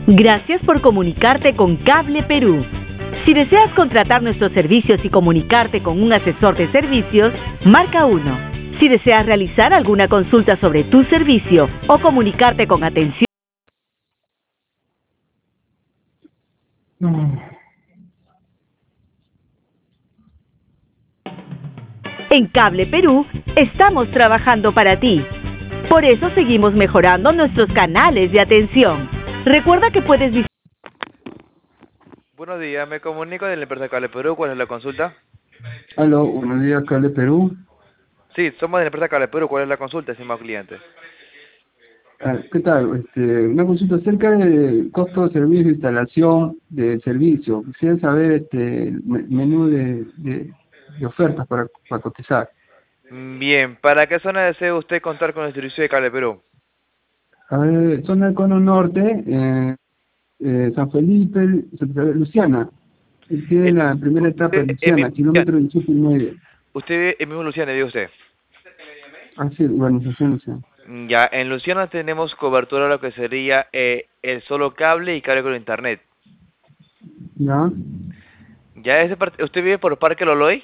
Gracias por comunicarte con Cable Perú. Si deseas contratar nuestros servicios y comunicarte con un asesor de servicios, marca 1. Si deseas realizar alguna consulta sobre tu servicio o comunicarte con atención en Cable Perú, estamos trabajando para ti. Por eso seguimos mejorando nuestros canales de atención. Recuerda que puedes visitar. Buenos días, me comunico de la empresa Cable Perú. ¿Cuál es la consulta? Aló, buenos días, Cable Perú. Sí, somos de la empresa Cable Perú. ¿Cuál es la consulta, estimado cliente? ¿Qué tal? Una consulta acerca del costo de servicio, instalación de servicio. Quisiera saber el menú de ofertas para cotizar. Bien, ¿para qué zona desea usted contar con el servicio de Cable Perú? A ver, zona del Cono Norte, San Felipe, Luciana. Tiene la primera etapa de Luciana, kilómetro 17,5. Usted vive en mismo Luciana, dice usted. Ah, sí, urbanización Luciana. Ya, en Luciana tenemos cobertura lo que sería el solo cable y cable con internet. ¿Ya? Ya, ¿usted vive por Parque Loloy?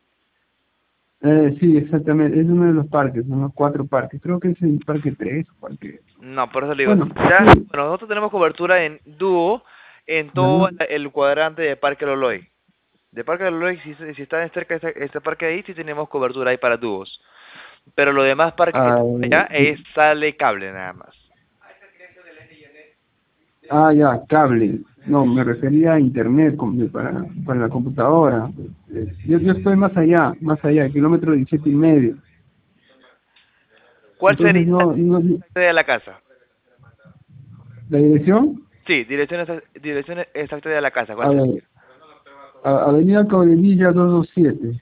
Sí, exactamente. Es uno de los parques, son los 4 parques. Creo que es el parque 3 o parque... No, por eso le digo. Bueno, Ya, sí. bueno, nosotros tenemos cobertura en dúo en todo ¿Ya? el cuadrante de Parque Loloy. De Parque Loloy, si está cerca de este parque ahí, sí tenemos cobertura ahí para dúos. Pero lo demás parques que Ah, están allá sale cable nada más. ya, cable. No, me refería a internet para la computadora. Yo estoy más allá, kilómetro 17,5. ¿Cuál sería Entonces, no, de la casa? la dirección, Sí, dirección exacta de la casa. ¿Cuál a sería? ver, Avenida Cabrinilla 227,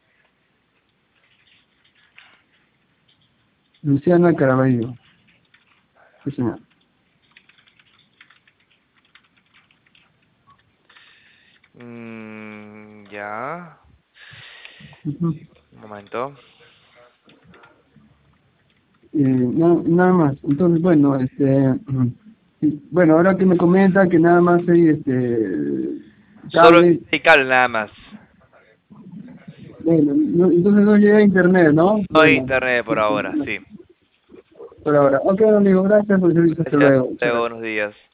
Luciana Caraballo. Sí, señor. Ya. Ujú. Un momento. Nada más. Entonces, bueno, sí, bueno, ahora que me comenta que nada más hay Solo cable. hay cable nada más. Bueno, entonces no llega a internet, ¿no? No hay Bueno, internet por ahora, sí. por ahora. Ok, amigo, gracias por el servicio. Hasta Gracias. luego. Hasta Chao. luego, buenos días.